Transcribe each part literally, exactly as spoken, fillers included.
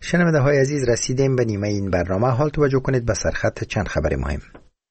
شنونده های عزیز، رسیدیم به نیمه این برنامه. حال توجه کنید به سرخط چند خبر مهم.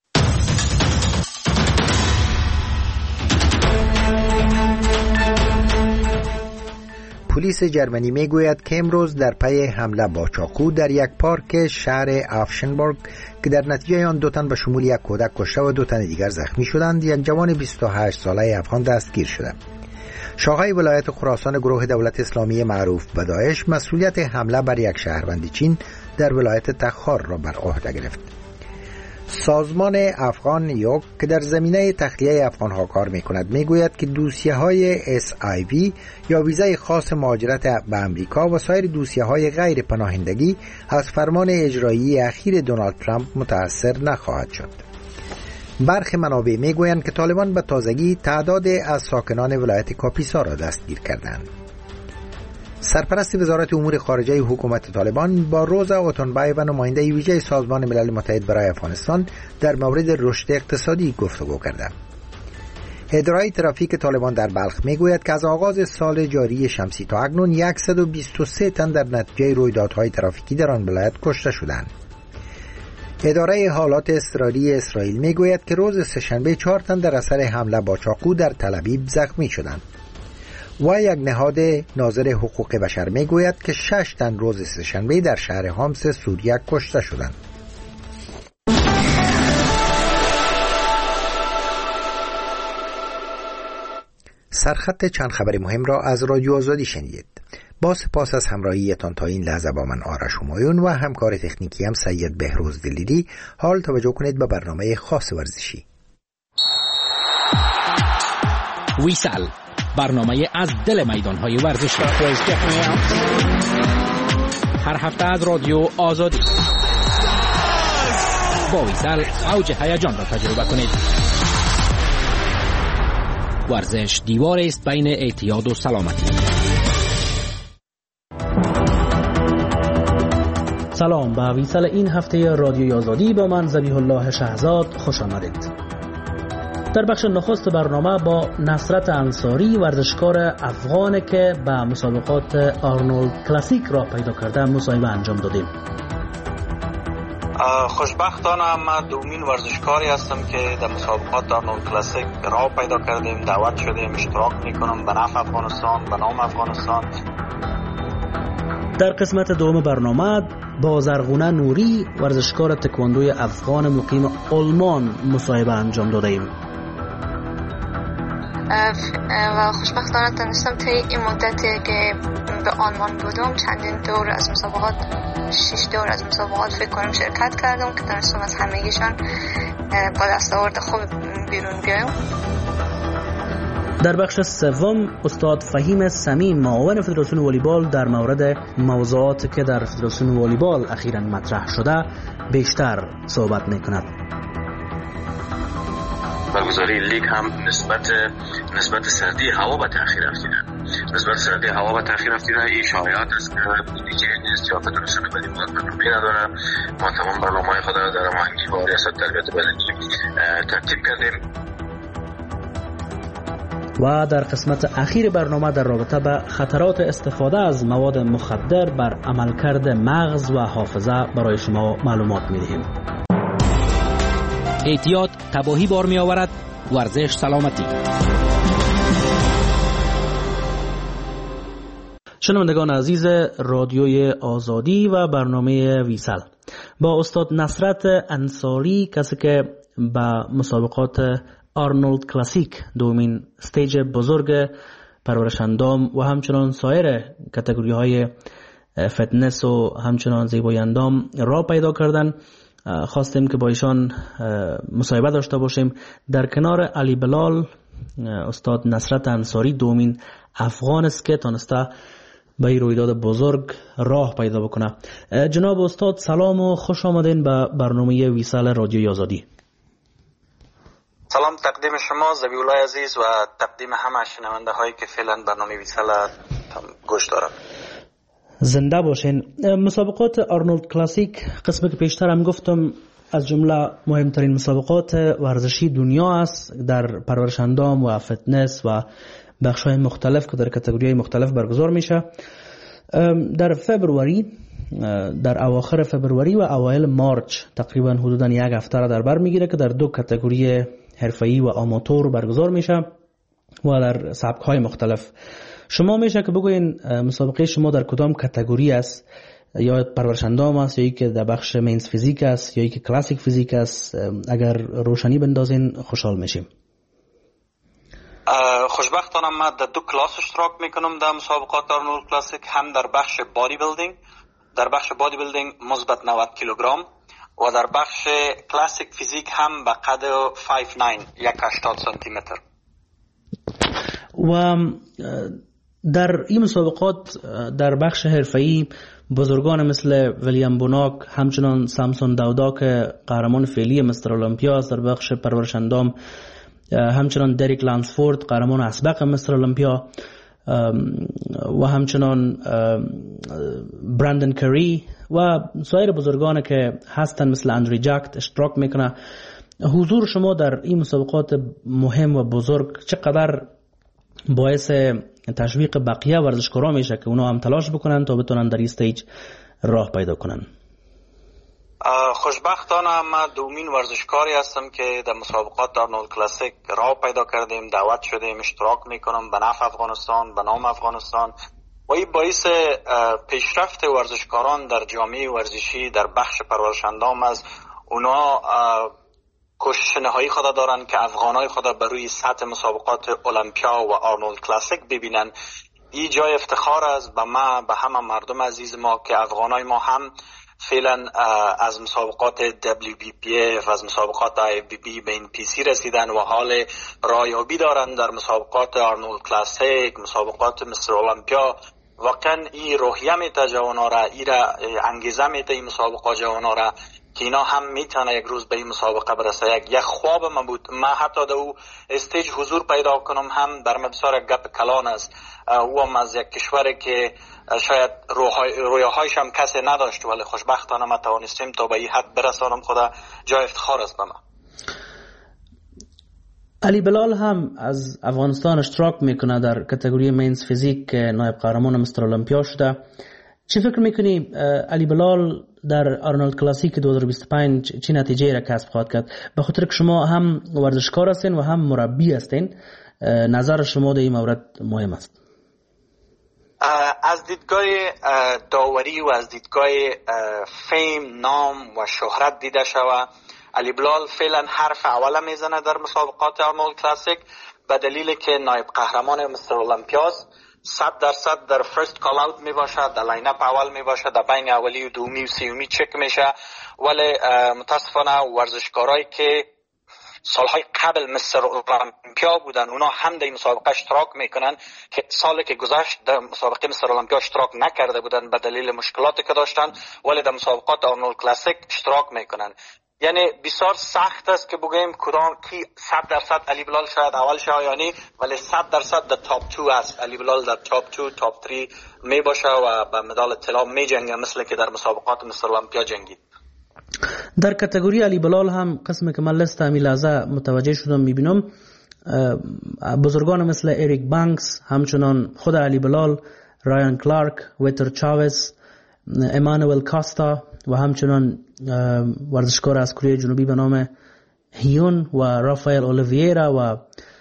پلیس جرمنی می گوید که امروز در پی حمله با چاقو در یک پارک شهر آفشنبورگ که در نتیجه آن دو تن به شمول یک کودک کشته و دو تن دیگر زخمی شدند، یک جوان بیست و هشت ساله افغان دستگیر شده. شاههای ولایت خراسان گروه دولت اسلامی معروف به داعش مسئولیت حمله بر یک شهروند چین در ولایت تخار را بر عهده گرفت. سازمان افغان یوک که در زمینه تخلیه افغانها کار می‌کند میگوید که دوسیه‌های اس آی وی یا ویزای خاص مهاجرت به امریکا و سایر دوسیه‌های غیر پناهندگی از فرمان اجرایی اخیر دونالد ترامپ متأثر نخواهد شد. برخی منابع میگویند که طالبان به تازگی تعداد از ساکنان ولایت کاپیسا را دستگیر کردند. سرپرست وزارت امور خارجه حکومت طالبان با روزا اوتونبای و نماینده ویژه سازمان ملل متحد برای افغانستان در مورد رشد اقتصادی گفتگو کرده. ادارای ترافیک طالبان در بلخ میگوید که از آغاز سال جاری شمسی تا اکنون صد و بیست و سه تن در نتیجه رویدادهای ترافیکی در آن ولایت کشته شدند. اداره حالات اضطراری اسرائیل میگوید که روز سه‌شنبه چهار تن در اثر حمله با چاقو در تل‌آویو زخمی شدند. و یک نهاد ناظر حقوق بشر میگوید که شش تن روز سه‌شنبه در شهر حامس سوریه کشته شدند. سرخط چند خبر مهم را از رادیو آزادی شنیدید. با سپاس از همراهیتان تا این لحظه با من آرش همایون و همکار تکنیکی هم سید بهروز دلیری. حال توجه کنید به برنامه خاص ورزشی. ویسل، برنامه از دل میدان‌های ورزشی. هر هفته از رادیو آزادی با ویسل اوج هیجان را تجربه کنید. ورزش دیوار است بین اعتیاد و سلامتی. سلام، به ویسل این هفته رادیو آزادی با من ذبیح الله شهزاد خوش آمدید. در بخش نخست برنامه با نصرت انصاری، ورزشکار افغان که به مسابقات آرنولد کلاسیک راه پیدا کرده، مصاحبه انجام دادیم. خوشبختانه من دومین ورزشکاری هستم که در مسابقات آرنولد کلاسیک راه پیدا کردیم، دعوت شدیم اشتراک میکنم به نفع افغانستان، به نام افغانستان. در قسمت دوم برنامه با زرغونه نوری، ورزشکار تکواندوی افغان مقیم آلمان، مصاحبه انجام دادیم. و خوشبختانه تونستم طی این مدتی که به آلمان بودم چندین دور از مسابقات، شش دور از مسابقات فکر کنم شرکت کردم که تونستم از همگیشان با دستاورد خوب بیرون بیایم. در بخش سوم استاد فهیم صمیم، معاون فدراسیون والیبال، در مورد موضوعاتی که در فدراسیون والیبال اخیراً مطرح شده بیشتر صحبت میکند. برگزاری لیگ هم نسبت نسبت سردی هوا به تأخیر افتیده. نسبت سردی هوا به تأخیر افتیده. این شایعات است که دیگه نیست یا فدراسیون والیبال برنامه نداره. ما تمام برنامه‌های خود را در هماهنگی با ریاست تربیت بدنی ترتیب کردیم. و در قسمت اخیر برنامه در رابطه به خطرات استفاده از مواد مخدر بر عملکرد مغز و حافظه برای شما معلومات می‌دهیم. اعتیاد تباهی بار می آورد، ورزش سلامتی. شنوندگان عزیز رادیوی آزادی و برنامه ویسل، با استاد نصرت انصاری، کسی که به مسابقات آرنولد کلاسیک، دومین استیج بزرگ پرورش اندام و همچنان سایر کاتگوری های فتنس و همچنان زیبایی اندام را پیدا کردن، خواستیم که با ایشان مصاحبه داشته باشیم. در کنار علی بلال، استاد نصرت انصاری دومین افغان است که تانسته به این رویداد بزرگ راه پیدا بکنه. جناب استاد سلام و خوش آمدین به برنامه ویسل رادیوی آزادی. سلام تقدیم شما ذبیح الله عزیز و تقدیم همه شنونده هایی که فعلا برنامه ویسل گوش دارن. زنده باشین. مسابقات آرنولد کلاسیک، قسمی که پیشتر هم گفتم، از جمله مهمترین مسابقات ورزشی دنیا است در پرورش اندام و فتنس و بخش‌های مختلف که در کاتگوری‌های مختلف برگزار میشه. در فبروری در اواخر فبروری و اوایل مارچ تقریبا حدودا یک هفته را در بر میگیره که در دو کاتگوری حرفه‌ای و آماتور برگزار میشه و در سبک‌های مختلف. شما میشه که بگوین مسابقه شما در کدام کاتگوری است؟ یا پرورش اندام است، یا ای که در بخش مینز فیزیک است، یا ای که کلاسیک فیزیک است؟ اگر روشنی بندازین خوشحال میشیم. خوشبختانه من در دو کلاس اشتراک میکنم در مسابقات آرنولد کلاسیک، هم در بخش بادی بیلدینگ، در بخش بادی بیلدینگ مثبت نود کیلوگرم و در بخش کلاسیک فیزیک هم به قد پنج نه هشتاد سانتی متر. و در این مسابقات در بخش حرفه‌ای بزرگان مثل ویلیام بوناک، همچنان سامسون داودا که قهرمان فعلی مستر المپیا است در بخش پرورش اندام، همچنان دریک لانسفورد قهرمان اسبق مستر المپیا و همچنان براندن کری و سایر بزرگان که هستن مثل اندری جاکت اشتراک میکنه. حضور شما در این مسابقات مهم و بزرگ چقدر باعث تشویق بقیه ورزشکارا میشه که اونا هم تلاش بکنن تا بتونن در این استیج راه پیدا کنن؟ خوشبختانه من دومین ورزشکاری هستم که در مسابقات آرنولد کلاسیک راه پیدا کردیم، دعوت شدیم، اشتراک میکنم به نفع افغانستان، به نام افغانستان، و این باعث پیشرفت ورزشکاران در جامعه ورزشی در بخش پرورش اندام است. اونا کوشش نهایی خود دارن که افغانای خود بر روی سطح مسابقات المپیا و آرنولد کلاسیک ببینن. این جای افتخار است به ما، به همه مردم عزیز ما که افغانای ما هم فعلا از مسابقات دبلیو بی پی اف، از مسابقات آی بی بی به این پی سی رسیدن و حال رایابی دارن در مسابقات آرنولد کلاسیک، مسابقات مستر المپیا. واقعا این روحیه میته جوانا را، این را انگیزه میته این مسابقات جوانا را که اینا هم میتونه یک روز به این مسابقه برسه. یک یک خواب من بود، من حتی در او استیج حضور پیدا کنم هم در مبسار گپ کلان است. او هم از یک کشوری که شاید رویاهایش هم کسی نداشت، ولی خوشبختانه ما توانستیم تا به این حد برسانم. خدا جای افتخار است به من. علی بلال هم از افغانستان اشتراک میکنه در کاتگوری مینز فیزیک که نایب قهرمان مستر المپیا شده. چی فکر میکنی علی بلال در آرنولد کلاسیک دو هزار و بیست و پنج چی نتیجه را کسب خواهد کرد؟ به خاطر که شما هم ورزشکار هستین و هم مربی هستین، نظر شما در این مورد مهم است. از دیدگاه داوری و از دیدگاه فیم، نام و شهرت دیده شوه، علی بلال فعلا حرف اول میزنه در مسابقات آرنولد کلاسیک به دلیل که نایب قهرمان مستر المپیاست. صد درصد در فرست کال اوت می باشه، در لاین اپ اول می باشه، در بین اولی و دومی و سیومی چک میشه. ولی متاسفانه ورزشکارایی که سالهای قبل مستر المپیا بودن اونا هم در این مسابقه اشتراک میکنن که سالی که گذشت در مسابقه مستر المپیا اشتراک نکرده بودن به دلیل مشکلاتی که داشتن، ولی در مسابقات آرنولد کلاسیک اشتراک میکنن. یعنی بسیار سخت است که بگوییم کدام کی صد درصد علی بلال شاید اول شه، یعنی ولی صد درصد در تاپ دو است. علی بلال در تاپ دو، تاپ سه می باشه و به مدال طلا می جنگه مثل که در مسابقات مستر المپیا جنگید. در کاتگوری علی بلال هم قسم که من لست همی لحظه متوجه شدم میبینم بزرگان مثل اریک بانکس، همچنان خود علی بلال، رایان کلارک، ویتر چاوز، امانوئل کاستا و همچنان ورزشکار از کره جنوبی به نام هیون و رافائل اولیویرا و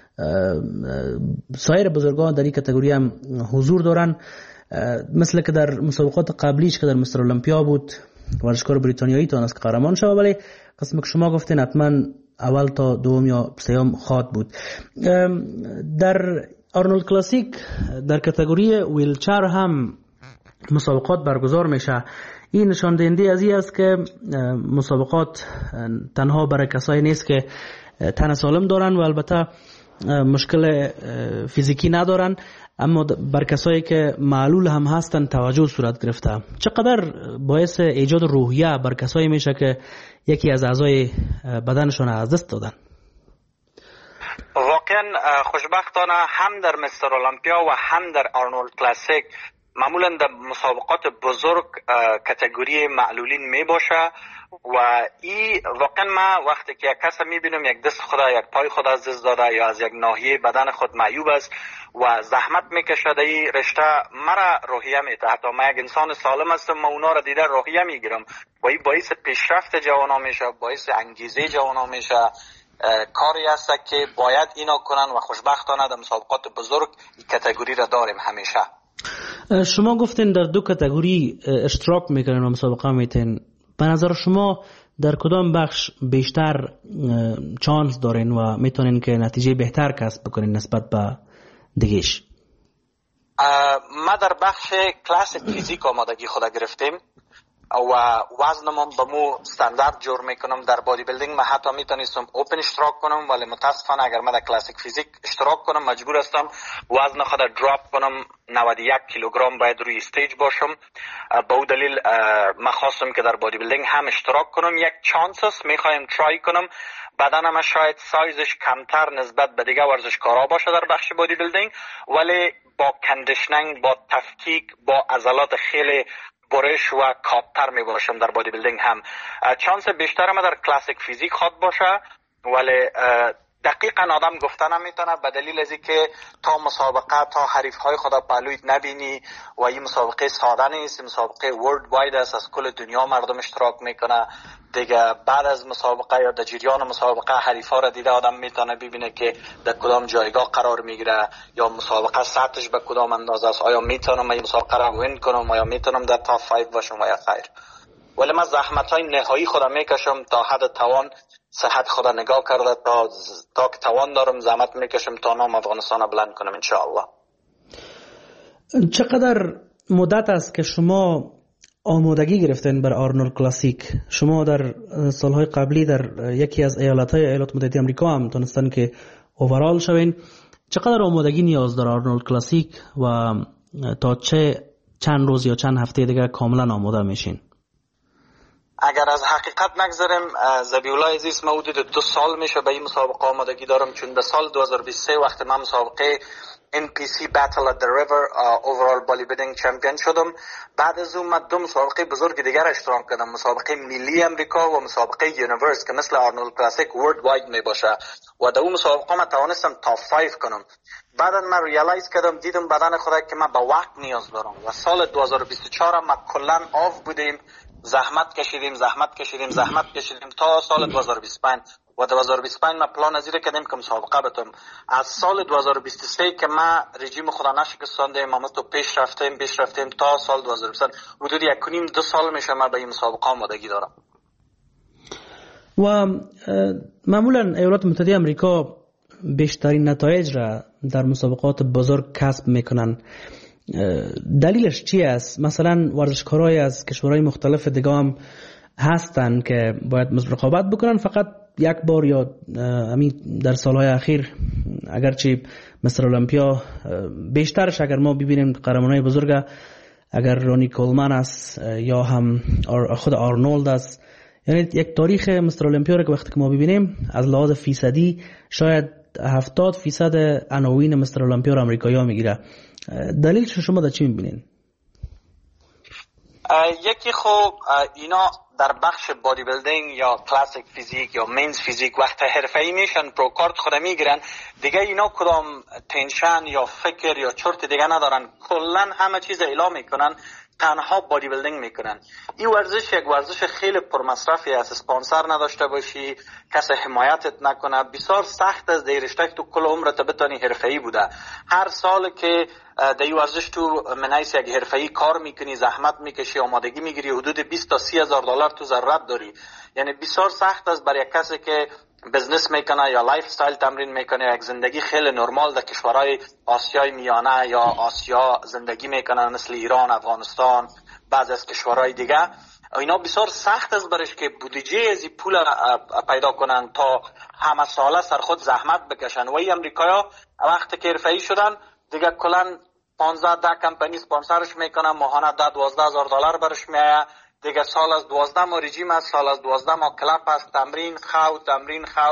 سایر بزرگان در این کاتگوری هم حضور دارن. مثل که در مسابقات قبلیش که در مستر المپیا بود ورزشکار بریتانیایی تونست که قهرمان شد، ولی قسم که شما گفتین حتما اول تا دوم یا سوم خواهد بود. در آرنولد کلاسیک در کاتگوری ویلچر هم مسابقات برگزار میشه. این نشان دهنده از این است که مسابقات تنها برای کسایی نیست که تن سالم دارن و البته مشکل فیزیکی ندارن، اما بر کسایی که معلول هم هستن توجه صورت گرفته. چقدر باعث ایجاد روحیه بر کسایی میشه که یکی از اعضای بدنشون از دست دادن؟ واقعا خوشبختانه هم در مستر المپیا و هم در آرنولد کلاسیک معمولا در مسابقات بزرگ کاتگوری معلولین می باشه و این واقعا ما وقتی که یک کس میبینم یک دست خدا یک پای خدا از دست داده یا از یک ناحیه بدن خود معیوب است و زحمت میکشه در این رشته، مرا روحیه میده. حتی ما یک انسان سالم هستم، ما اونا را دیده روحیه میگیرم و این باعث پیشرفت جوانا میشه، باعث انگیزه جوانا میشه. کاری است که باید اینا کنن و خوشبختانه در مسابقات بزرگ این کاتگوری را داریم همیشه. شما گفتین در دو کاتگوری اشتراک میکنین و مسابقه میتین. به نظر شما در کدام بخش بیشتر چانس دارین و میتونین که نتیجه بهتر کسب بکنین نسبت به دیگهش؟ ما در بخش کلاس فیزیک آمادگی خود گرفتیم و وزنم به مو استاندارد جور میکنم. در بادی بیلدینگ ما حتی میتونستم اوپن اشتراک کنم، ولی متاسفانه اگر من در کلاسیک فیزیک اشتراک کنم مجبور هستم وزن خود دراپ کنم. نود و یک کیلوگرم باید روی استیج باشم. به اون دلیل ما خواستم که در بادی بیلدینگ هم اشتراک کنم. یک چانس است، میخوایم ترای کنم. بدنم شاید سایزش کمتر نسبت به دیگه ورزشکارا باشه در بخش بادی بیلدینگ، ولی با کندیشنینگ، با تفکیک، با عضلات خیلی برش و کاپتر می باشم در بادی بیلدینگ. هم چانس بیشتر ما در کلاسیک فیزیک خود باشه، ولی دقیقا آدم گفته نمیتونه به دلیل از اینکه تا مسابقه تا حریف های خدا پهلویت نبینی و این مسابقه ساده نیست، مسابقه ورلد واید است، از کل دنیا مردم اشتراک میکنه دیگه. بعد از مسابقه یا در جریان مسابقه حریف ها را دیده آدم میتونه ببینه که در کدام جایگاه قرار میگیره یا مسابقه سطحش به کدام اندازه است، آیا میتونم این مسابقه را وین کنم، آیا میتونم در تاپ پنج باشم و یا خیر. ولی من زحمت های نهایی خودم میکشم تا حد توان، صحت خدا نگاه کرده تا تا که توان دارم زحمت میکشم تا نام افغانستان بلند کنم انشاءالله. چقدر مدت است که شما آمادگی گرفتین بر آرنولد کلاسیک؟ شما در سالهای قبلی در یکی از ایالت‌های ایالات متحده آمریکا هم تونستن که اوورال شوین. چقدر آمادگی نیاز داره آرنولد کلاسیک و تا چه چند روز یا چند هفته دیگه کاملا آماده میشین؟ اگر از حقیقت نگذاریم زبیولای عزیز، ما حدود دو سال میشه به این مسابقه آمادگی دارم، چون به سال دو هزار و بیست و سه وقتی من مسابقه ان پی سی Battle at the River Overall Bodybuilding Champion شدم، بعد از اون من دو مسابقه بزرگ دیگر اشتراک کردم، مسابقه ملی امریکا و مسابقه یونیورس که مثل آرنولد کلاسیک ورلد واید می باشه و در اون مسابقه من توانستم تاپ پنج کنم. بعدا من ریالایز کردم، دیدم بدن خدا که من به وقت نیاز دارم و سال دو هزار و بیست و چهار ما کلا آف بودیم، زحمت کشیدیم زحمت کشیدیم زحمت کشیدیم تا سال دو هزار و بیست و پنج و دو هزار و بیست و پنج ما پلان ازیر کردیم که مسابقه بتم. از سال دو هزار و بیست و سه که ما رژیم خدا نشکستاندیم، ما تو پیش رفتیم پیش رفتیم تا سال دو هزار و بیست و پنج حدود یک کنیم دو سال میشه ما به این مسابقه آمادگی دارم. و معمولا ایالات متحده آمریکا بیشترین نتایج را در مسابقات بزرگ کسب میکنن. دلیلش چی است؟ مثلا ورزشکارای از کشورهای مختلف دیگه هم هستن که باید رقابت بکنن، فقط یک بار یا همین در سالهای اخیر اگرچه مستر المپیا بیشترش اگر ما ببینیم قهرمانای بزرگ اگر رونی کولمن است یا هم خود آرنولد است، یعنی یک تاریخ مستر المپیا رو که وقتی که ما ببینیم از لحاظ فیصدی شاید هفتاد فیصد عناوین مستر المپیا رو امریکایی‌ها میگیره. دلیلش شما در چی میبینین؟ یکی خوب اینا در بخش بادی بیلدینگ یا کلاسیک فیزیک یا مینز فیزیک وقت حرفه‌ای میشن پرو کارت خود میگیرن دیگه، اینا کدام تنشن یا فکر یا چرت دیگه ندارن، کلا همه چیز اعلام میکنن، تنها بادی بیلدینگ میکنن. این ورزش یک ورزش خیلی پرمصرفی است، اسپانسر نداشته باشی، کسی حمایتت نکنه، بسیار سخت است در رشته تو کل عمرت بتونی حرفه‌ای بوده. هر سال که در این ورزش تو منیس یک حرفه‌ای کار میکنی، زحمت میکشی، آمادگی میگیری، حدود بیست تا سی هزار دلار تو ضرورت داری. یعنی بسیار سخت است برای کسی که بزنس میکنه یا لایف استایل تمرین میکنه، یک زندگی خیلی نرمال در کشورهای آسیای میانه یا آسیا زندگی میکنه مثل ایران، افغانستان، بعضی از کشورهای دیگه. اینا بسیار سخت است برش که بودجه از این پول پیدا کنن تا همه ساله سر خود زحمت بکشن. و این امریکایا وقتی که حرفه‌ای شدن دیگه کلا پانزده ده کمپانی اسپانسرش میکنن، ماهانه ده دوازده هزار دلار برش میایه دیگه. سال از دوازده ما رژیم است، سال از دوازده ما کلپ است، تمرین خو تمرین خو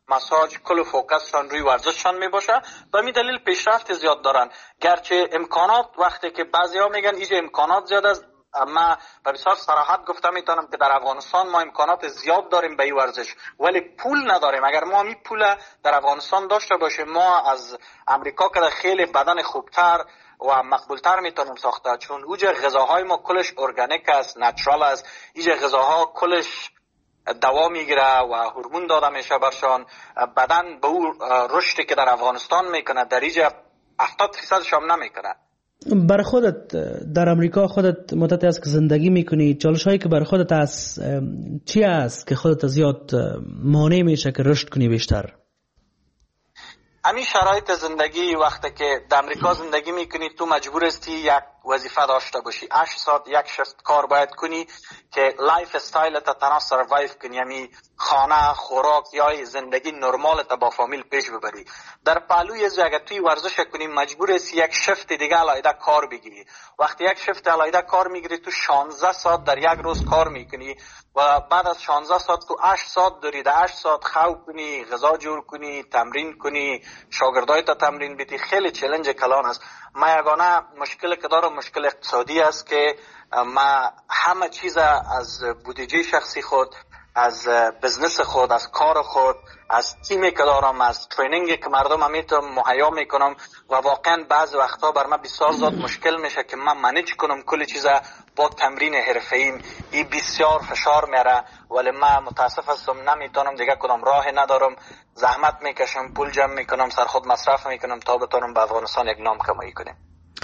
مساج، کل فوکسشان روی ورزششان می باشه. به می دلیل پیشرفت زیاد دارن. گرچه امکانات وقتی که بعضیا میگن اینجا امکانات زیاد است، اما به بسیار صراحت گفته میتونم که در افغانستان ما امکانات زیاد داریم به این ورزش، ولی پول نداریم. اگر ما می پول در افغانستان داشته باشیم، ما از امریکا که خیلی بدن خوبتر و مقبولتر میتونیم ساخته، چون اوجه غذاهای ما کلش ارگانیک است، نچرال است. اینجا غذاها کلش دوا میگیره و هورمون داده میشه برشان. بدن به اون رشدی که در افغانستان میکنه در اینجا هفتاد فیصدش هم نمیکنه. بر خودت در امریکا خودت مدت است که زندگی میکنی، چالش هایی که بر خودت است چی است که خودت زیاد مانع میشه که رشد کنی بیشتر؟ همین شرایط زندگی، وقتی که در امریکا زندگی میکنی تو مجبور هستی یک وظیفه داشته باشی، هشت ساعت یک شفت کار باید کنی که لایف استایل تا تنها سروایو کنی، یعنی خانه، خوراک یا زندگی نرمال تا با فامیل پیش ببری. در پهلوی از اگر توی ورزش کنی مجبور هستی یک شفت دیگه علیحده کار بگیری. وقتی یک شفت علیحده کار میگیری تو شانزده ساعت در یک روز کار میکنی و بعد از شانزده ساعت تو هشت ساعت داری، در هشت ساعت خواب کنی، غذا جور کنی، تمرین کنی، شاگردای تا تمرین بدی. خیلی چالش کلان است. ما یگانه مشکل که دارم مشکل اقتصادی است که ما همه چیز از بودجه شخصی خود، از بزنس خود، از کار خود، از تیمی که دارم، از ترینینگی که مردم میتونم مهیا میکنم و واقعا بعض وقتا بر من بسیار زیاد مشکل میشه که من منیج کنم کل چیز با تمرین حرفه‌ایم. این بسیار فشار میاره، ولی من متاسف هستم نمیتونم دیگه، کدام راه ندارم. زحمت میکشم، پول جمع میکنم، سر خود مصرف میکنم تا بتونم به افغانستان یک نام کمایی کنم.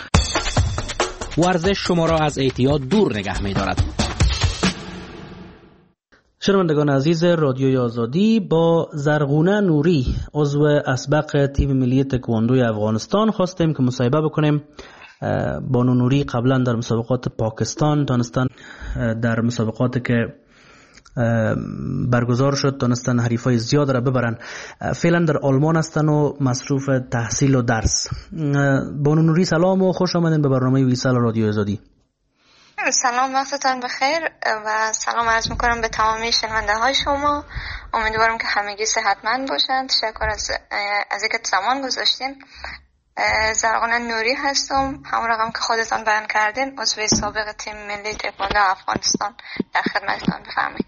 ورزش شما را از اعتیاد دور نگه می‌دارد. شنوندگان عزیز رادیوی آزادی، با زرغونه نوری عضو اسبق تیم ملی تکواندوی افغانستان خواستیم که مصاحبه بکنیم. بانو نوری قبلا در مسابقات پاکستان دانستن، در مسابقاتی که برگزار شد دانستن حریفای زیاد را ببرن. فعلا در آلمان هستن و مصروف تحصیل و درس. بانو نوری سلام و خوش آمدین به برنامه ویسال رادیو آزادی. سلام، وقتتان بخیر و سلام عرض میکنم به تمامی شنونده های شما. امیدوارم که همگی صحتمند باشند. تشکر از از اینکه زمان گذاشتین. زرغونه نوری هستم، همون رقم که خودتان بیان کردین، عضو سابق تیم ملی تکواندو افغانستان. در خدمتتان، بفرمایید.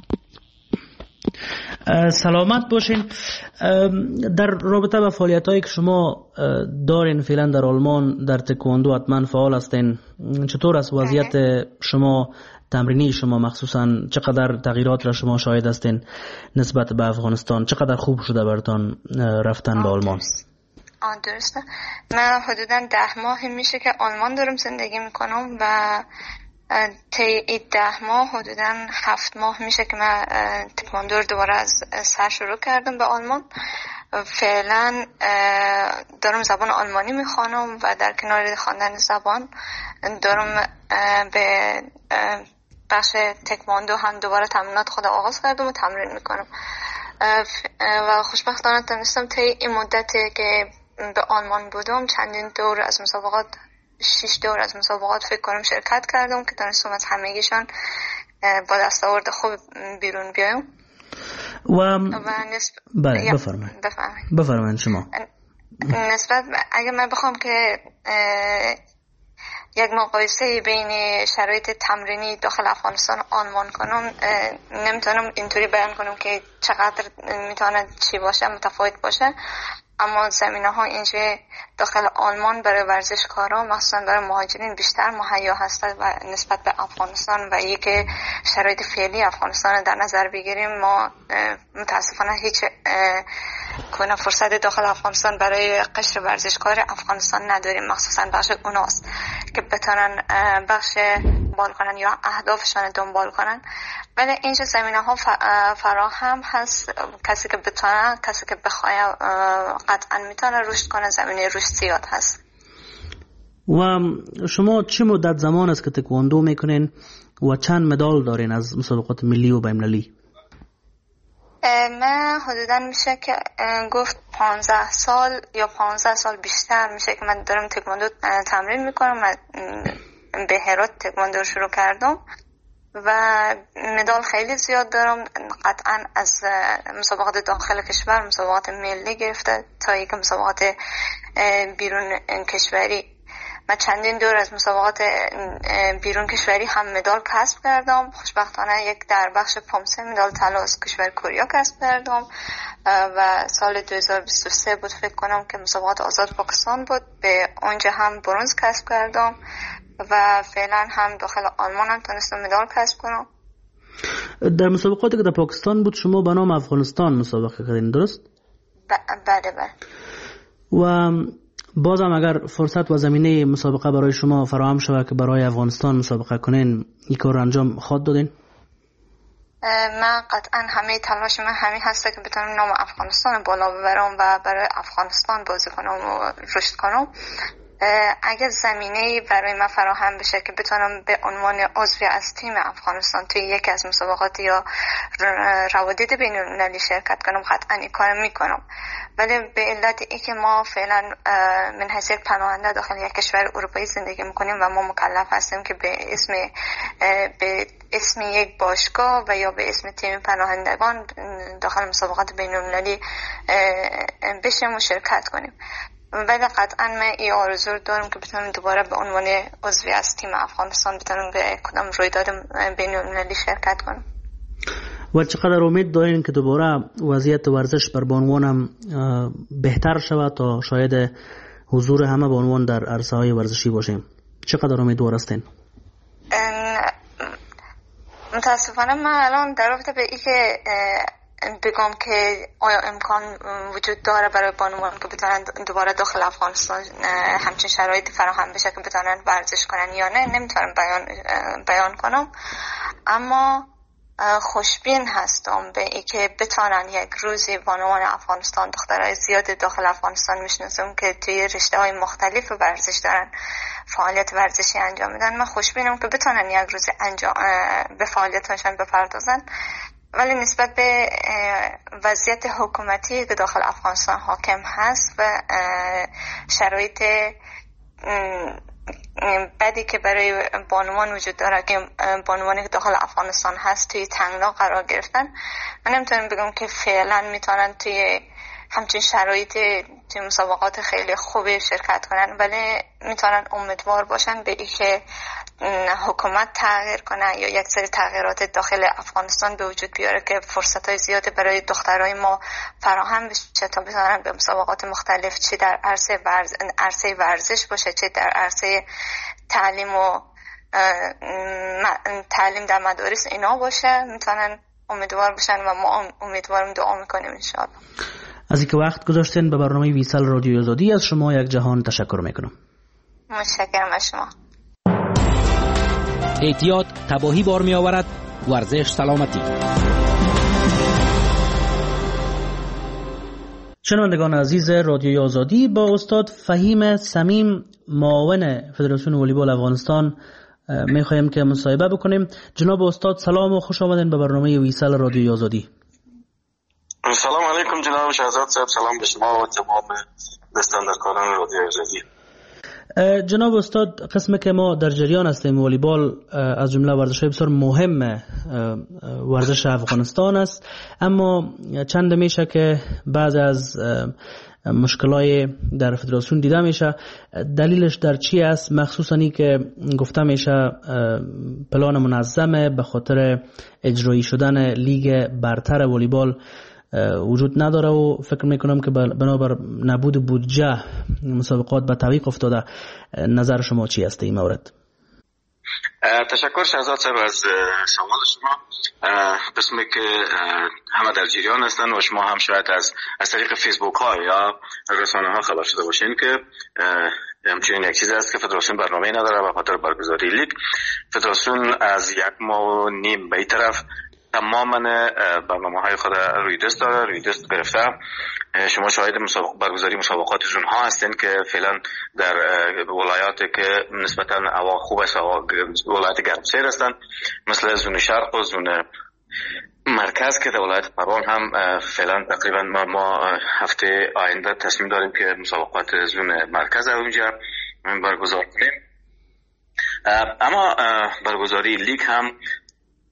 سلامت باشین. در رابطه با فعالیتایی که شما دارین فعلا در آلمان در تکواندو حتما فعال هستین، چطور است وضعیت شما تمرینی شما، مخصوصا چقدر تغییرات را شما شاهد هستین نسبت به افغانستان؟ چقدر خوب شده براتون رفتن به آلمان؟ آه درسته. من حدودا ده ماه میشه که آلمان دارم زندگی میکنم و طی ده ماه حدودا هفت ماه میشه که من تکواندو رو دوباره از سر شروع کردم به آلمان. فعلا دارم زبان آلمانی میخوانم و در کنار خواندن زبان دارم به بخش تکواندو هم دوباره تمرینات خود آغاز کردم و تمرین میکنم و خوشبختانه تونستم طی این مدتی که به آلمان بودم چندین دور از مسابقات، شش دور از مسابقات فکر کنم شرکت کردم که تونستم از همگیشان با دستاورد خوب بیرون بیایم. و, و نسب... بله بفرمایید. بفرمایید. بفرمایید شما. نسبت اگه من بخوام که یک مقایسه بین شرایط تمرینی داخل افغانستان آلمان کنم، نمیتونم اینطوری بیان کنم که چقدر میتونه چی باشه، متفاوت باشه. اما زمینه ها اینجا داخل آلمان برای ورزشکارا مخصوصا برای مهاجرین بیشتر مهیا هستند و نسبت به افغانستان و یک شرایط فعلی افغانستان در نظر بگیریم، ما متاسفانه هیچ کنه فرصت داخل افغانستان برای قشر ورزشکار افغانستان نداریم، مخصوصا بخش اوناست که بتونن بخش دنبال کنن یا اهدافشان دنبال کنن. ولی اینجا زمینه ها فراهم هست، کسی که بتونه، کسی که بخواه قطعا میتونه رشد کنه، زمینه رشد زیاد هست. و شما چه مدت زمان است که تکواندو میکنین و چند مدال دارین از مسابقات ملی و بین‌المللی؟ من حدودا میشه که گفت پانزده سال یا پانزده سال بیشتر میشه که من دارم تکواندو تمرین میکنم. من به هرات تکواندو شروع کردم و مدال خیلی زیاد دارم، قطعا از مسابقات داخل کشور، مسابقات ملی گرفته تا یک مسابقات بیرون کشوری. من چندین دور از مسابقات بیرون کشوری هم مدال کسب کردم. خوشبختانه یک در بخش پمسه مدال طلا از کشور کره کسب کردم و سال دو هزار و بیست و سه بود فکر کنم که مسابقات آزاد پاکستان بود، به اونجا هم برنز کسب کردم و فعلا هم داخل آلمان هم تونستم مدال کسب کنم. در مسابقاتی که در پاکستان بود شما به نام افغانستان مسابقه کردین، درست؟ بله بله. و بازم اگر فرصت و زمینه مسابقه برای شما فراهم شود که برای افغانستان مسابقه کنین، این کار انجام خواهد دادین؟ من قطعا همه تلاش من همین هسته که بتونم نام افغانستان بالا ببرم و برای افغانستان بازی کنم و رشد کنم. اگر زمینه برای من فراهم بشه که بتونم به عنوان عضو از تیم افغانستان توی یکی از مسابقات یا روابط بین‌المللی شرکت کنم، قطعا این کارو میکنم. ولی به علت ای که ما فعلا من حیث یک پناهنده داخل یک کشور اروپایی زندگی میکنیم و ما مکلف هستیم که به اسم به اسم یک باشگاه و یا به اسم تیم پناهندگان داخل مسابقات بین‌المللی بشیم و شرکت کنیم. ولی قطعا من این آرزو دارم که بتونم دوباره به عنوان عضوی از تیم افغانستان بتونم به کدام رویداد بین‌المللی شرکت کنم. و چقدر امید دارین که دوباره وضعیت ورزش بر بانوانم بهتر شود تا شاید حضور همه بانوان در عرصه های ورزشی باشیم؟ چقدر امیدوار هستین؟ متاسفانه من الان در رابطه به این که بگم که آیا امکان وجود داره برای بانوان که بتونن دوباره داخل افغانستان همچین شرایطی فراهم بشه که بتونن ورزش کنن یا نه، نمیتونم بیان بیان کنم. اما خوشبین هستم به ای که بتونن یک روزی بانوان افغانستان، دخترای زیاد داخل افغانستان میشناسم که توی رشته های مختلف ورزش دارن فعالیت ورزشی انجام میدن. من خوشبینم که بتونن یک روزی انجام به فعالیتشون بپردازن. ولی نسبت به وضعیت حکومتی که داخل افغانستان حاکم هست و شرایط بدی که برای بانوان وجود داره که بانوانی که داخل افغانستان هست توی تنگنا قرار گرفتن، من نمیتونم بگم که فعلا میتونن توی همچین شرایط توی مسابقات خیلی خوبی شرکت کنن، ولی میتونن امیدوار باشن به این که حکومت تغییر کنه یا یک سری تغییرات داخل افغانستان به وجود بیاره که فرصت‌های زیادی برای دخترای ما فراهم بشه تا بتونن به مسابقات مختلف، چه در عرصه ورز... عرصه ورزش باشه، چه در عرصه تعلیم و تعلیم در مدارس اینا باشه، میتونن امیدوار باشن و ما امیدواریم، دعا میکنیم انشاءالله. از اینکه وقت گذاشتین به برنامه ویسال رادیو آزادی از شما یک جهان تشکر میکنم. متشکرم از شما. احتیاط تباهی بار می آورد، ورزش سلامتی. شنوندگان عزیز رادیوی آزادی، با استاد فهیم صمیم معاون فدراسیون والیبال افغانستان می خواهیم که مصاحبه بکنیم. جناب استاد سلام و خوش آمدین به برنامه ویسال رادیوی آزادی. سلام علیکم جناب شهزاد صاحب، سلام به شما و تمام دستاندرکاران رادیوی آزادی. جناب استاد، قسمی که ما در جریان هستیم والیبال از جمله ورزش‌های بسیار مهم ورزش افغانستان است، اما چند میشه که بعض از مشکلای در فدراسیون دیده میشه. دلیلش در چی است؟ مخصوصا این که گفته میشه پلان منظمه به خاطر اجرایی شدن لیگ برتر والیبال وجود نداره و فکر میکنم که بنابر نبود بودجه مسابقات به تعویق افتاده. نظر شما چی است این مورد؟ تشکر شهزاد صاحب از سوال شما. قسمی که همه در جریان هستن و شما هم شاید از از طریق فیسبوک ها یا رسانه ها خبر شده باشین که همچنین یک چیز است که فدراسیون برنامه نداره به خاطر برگزاری لیگ. فدراسیون از یک ماه و نیم به این طرف تماما برنامه های خود روی دست داره، روی دست گرفته. شما شاهد مسابقه برگزاری مسابقات اونها هستین که فعلا در ولایاتی که نسبتا هوا خوب است، ولایت گرمسیر هستن، مثل زون شرق و زون مرکز که در ولایت پروان هم فعلا تقریبا ما, ما هفته آینده تصمیم داریم که مسابقات زون مرکز اونجا برگزار کنیم. اما برگزاری لیگ هم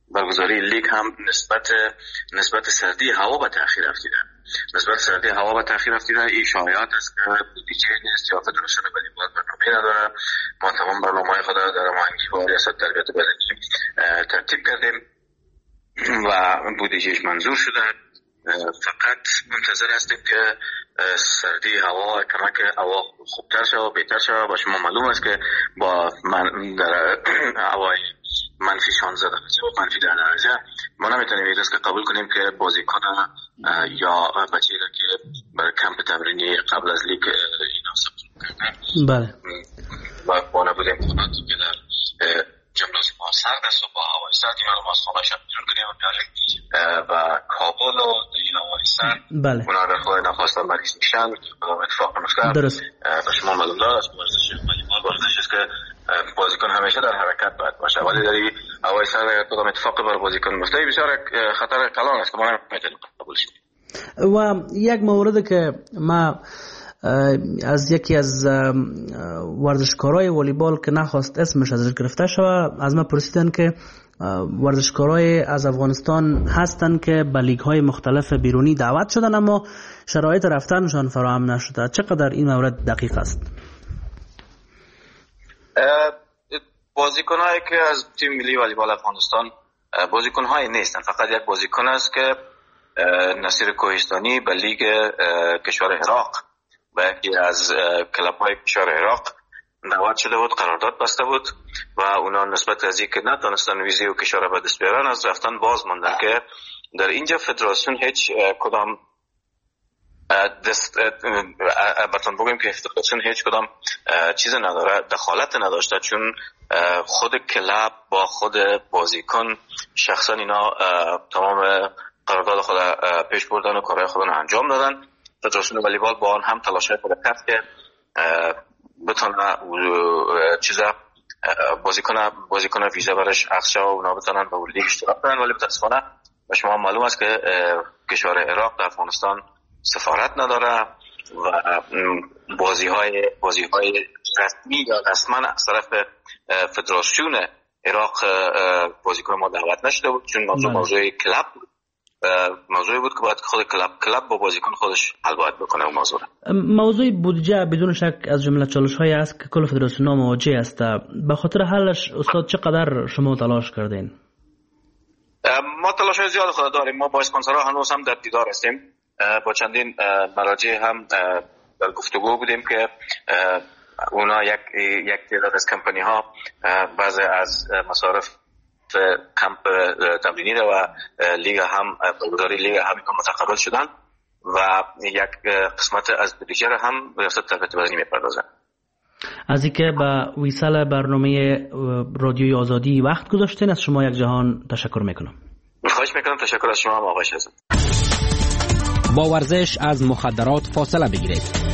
برگزاری لیگ هم نسبت نسبت سردی هوا به تأخیر افتیده. نسبت سردی هوا به تأخیر افتیده. این شایعات است که بودجه نیست یا فدراسیون والیبال برنامه نداره. ما تمام برنامه‌های خود را در هماهنگی با ریاست تربیت بدنی ترتیب کردیم و بودجهش منظور شده. فقط منتظر هستیم که سردی هوا کمک هوا خوبتر شد و بهتر شد. با شما معلوم است که با من در هوای منفی شانزده درجه و منفی ده درجه ما نمیتونیم این که قبول کنیم که بازیکن یا بچه‌ای که برای کمپ تمرینی قبل از لیگ اینا ثبت کرده بله و با نبودیم که در جملات ما سرد است و با هوای سردی ما از خانه شب بیرون کنیم و بیاریم و کابل و این هوای سرد بله اونا در خواهی نخواستن مریض میشن و اتفاق نمیفته. درست. و شما معلوم دار است ورزش والیبال ورزشی است که بازیکن همیشه در حرکت باید باشه، ولی در هوای سرد اگر کدام اتفاقی بر بازیکن میفته بسیار خطر کلان است که ما نمیتونیم قبول کنیم. و یک مورد که ما از یکی از ورزشکارای والیبال که نخواست اسمش ازش گرفته شود از ما پرسیدن که ورزشکارای از افغانستان هستن که به لیگ های مختلف بیرونی دعوت شدن اما شرایط رفتنشان فراهم نشده. چقدر این مورد دقیق است؟ بازیکنایی که از تیم ملی والیبال افغانستان بازیکن‌های نیستن، فقط یک بازیکن است که نصیر کوهستانی به لیگ کشور عراق و یکی از کلاب‌های کشور عراق دعوت شده بود، قرارداد بسته بود و اونا نسبت از اینکه نتونستن ویزه و کشور به دست بیارن از رفتن باز ماندن که در اینجا فدراسیون هیچ کدام دست بتون بگیم که فدراسیون هیچ کدام چیز نداره، دخالت نداشته، چون خود کلاب با خود بازیکن شخصا اینا تمام قرارداد خود پیش بردن و کارهای خود رو انجام دادن. فدراسیون والیبال با آن هم تلاش‌های خود کرد که بتونه چیزا بازیکن بازیکن ویزا برش اخذ و اونا بتونن به لیگ اشتراک کنن، ولی متأسفانه و شما معلوم است که کشور عراق در افغانستان سفارت نداره و بازی‌های بازی‌های رسمی یا رسما از طرف فدراسیون عراق بازیکن ما دعوت نشده بود، چون موضوع موضوع کلاب موضوعی بود که باید خود کلاب کلاب با بازیکن خودش حل باید بکنه. اون موضوع موضوع بودجه بدون شک از جمله چالش‌هایی است که کل فدراسیون‌ها مواجه است. به خاطر حلش استاد چقدر شما تلاش کردین؟ ما تلاش‌های زیاد خود داریم. ما با اسپانسرها هنوز هم در دیدار هستیم، با چندین مراجع هم در گفتگو بودیم که اونا یک یک تعداد از کمپانی ها بعضی از مصارف کمپ تمرینی و لیگ هم برگزاری لیگ هم متقبل شدن و یک قسمت از بودجه هم ریاست تربیت بدنی میپردازن. از اینکه با ویسال برنامه رادیوی آزادی وقت گذاشتین از شما یک جهان تشکر میکنم. خواهش میکنم. تشکر از شما آقای شازم. با ورزش از مخدرات فاصله بگیرید.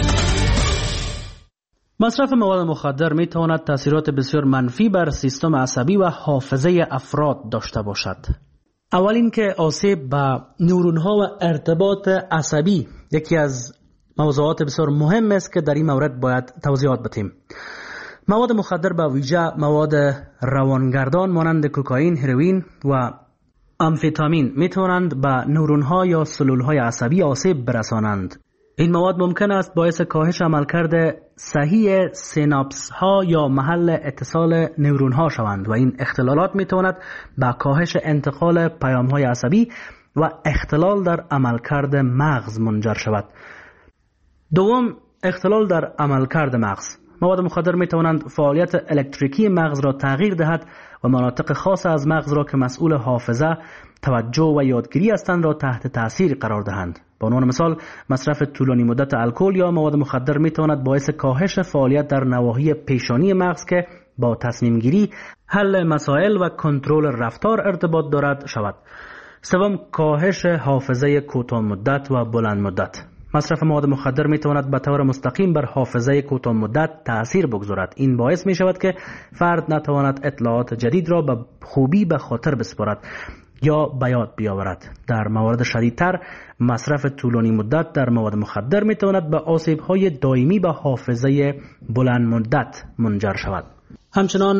مصرف مواد مخدر می تواند تاثیرات بسیار منفی بر سیستم عصبی و حافظه افراد داشته باشد. اول اینکه آسیب به نورون‌ها و ارتباط عصبی یکی از موضوعات بسیار مهم است که در این مورد باید توضیحات بدیم. مواد مخدر به ویژه مواد روانگردان مانند کوکائین، هروئین و آمفتامین می توانند به نورون‌ها یا سلول‌های عصبی آسیب برسانند. این مواد ممکن است باعث کاهش عملکرد صحیح سیناپس ها یا محل اتصال نورون ها شوند و این اختلالات می تواند به کاهش انتقال پیام های عصبی و اختلال در عملکرد مغز منجر شود. دوم، اختلال در عملکرد مغز. مواد مخدر می توانند فعالیت الکتریکی مغز را تغییر دهد و مناطق خاص از مغز را که مسئول حافظه، توجه و یادگیری هستند را تحت تاثیر قرار دهند. به عنوان مثال مصرف طولانی مدت الکل یا مواد مخدر می تواند باعث کاهش فعالیت در نواحی پیشانی مغز که با تصمیم گیری، حل مسائل و کنترل رفتار ارتباط دارد شود. سوم، کاهش حافظه کوتاه مدت و بلند مدت. مصرف مواد مخدر می تواند به طور مستقیم بر حافظه کوتاه مدت تأثیر بگذارد. این باعث می شود که فرد نتواند اطلاعات جدید را به خوبی به خاطر بسپارد یا به یاد بیاورد. در موارد شدیدتر مصرف طولانی مدت در مواد مخدر می تواند به آسیب‌های دائمی به حافظه بلند مدت منجر شود. همچنان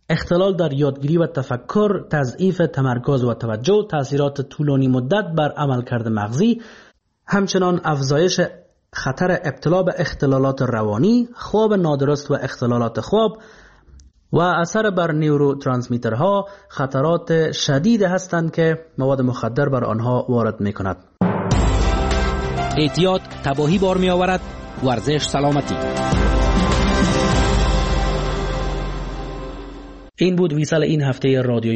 اختلال در یادگیری و تفکر، تضعیف تمرکز و توجه، تأثیرات طولانی مدت بر عملکرد مغزی، همچنان افزایش خطر ابتلا به اختلالات روانی، خواب نادرست و اختلالات خواب و اثر بر نیوروترانسمیترها خطرات شدید هستند که مواد مخدر بر آنها وارد می کند. اعتیاد تباهی بار می آورد، ورزش سلامتی. این بود ویسال این هفته رادیو